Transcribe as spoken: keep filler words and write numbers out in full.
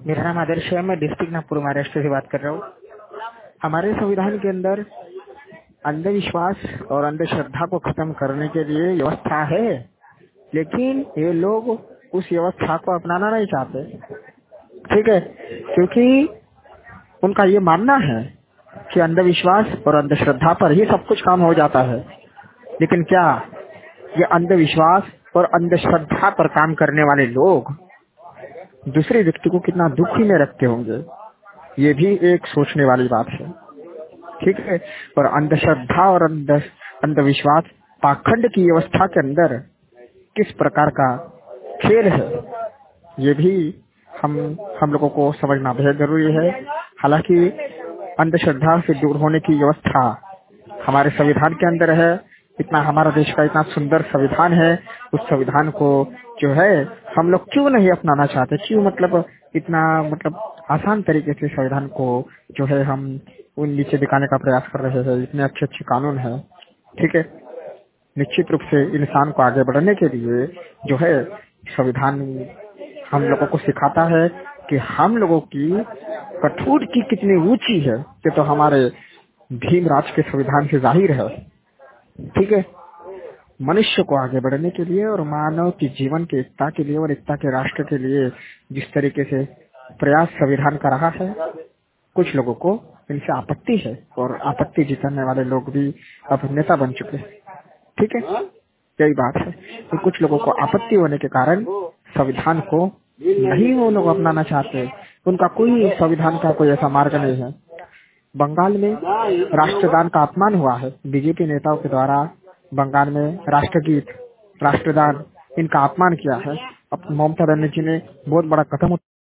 मेरा नाम आदर्श है। मैं डिस्ट्रिक्ट नागपुर महाराष्ट्र से बात कर रहा हूँ। हमारे संविधान के अंदर अंधविश्वास और अंधश्रद्धा को खत्म करने के लिए व्यवस्था है, लेकिन ये लोग उस व्यवस्था को अपनाना नहीं चाहते। ठीक है, क्योंकि उनका ये मानना है कि अंधविश्वास और अंधश्रद्धा पर ही सब कुछ काम हो जाता है। लेकिन क्या ये अंधविश्वास और अंधश्रद्धा पर काम करने वाले लोग दूसरे व्यक्ति को कितना दुखी में रखते होंगे, ये भी एक सोचने वाली बात है। ठीक है, और अंधश्रद्धा और अंध अंधविश्वास पाखंड की व्यवस्था के अंदर किस प्रकार का खेल है, ये भी हम हम लोगों को समझना बेहद जरूरी है। हालांकि अंधश्रद्धा से दूर होने की व्यवस्था हमारे संविधान के अंदर है। इतना हमारा देश का इतना सुंदर संविधान है, उस संविधान को जो है हम लोग क्यों नहीं अपनाना चाहते? क्यों मतलब इतना मतलब आसान तरीके से संविधान को जो है हम उन नीचे दिखाने का प्रयास कर रहे हैं। इतने अच्छे अच्छे कानून है। ठीक है, निश्चित रूप से इंसान को आगे बढ़ने के लिए जो है संविधान हम लोगों को सिखाता है कि हम लोगों की कठोर की कितनी ऊंची है, ये तो हमारे भीमराज के संविधान से जाहिर है। ठीक है, मनुष्य को आगे बढ़ने के लिए और मानव के जीवन के एकता के लिए और एकता के राष्ट्र के लिए जिस तरीके से प्रयास संविधान कर रहा है, कुछ लोगों को इनसे आपत्ति है और आपत्ति जिताने वाले लोग भी अब नेता बन चुके हैं। ठीक है, यही बात है कि कुछ लोगों को आपत्ति होने के कारण संविधान को नहीं वो लोग अपनाना चाहते। उनका कोई संविधान का कोई ऐसा मार्ग नहीं है। बंगाल में राष्ट्रगान का अपमान हुआ है बीजेपी नेताओं के द्वारा। बंगाल में राष्ट्रगीत, राष्ट्रगान, इनका अपमान किया है। अब ममता बनर्जी ने बहुत बड़ा कदम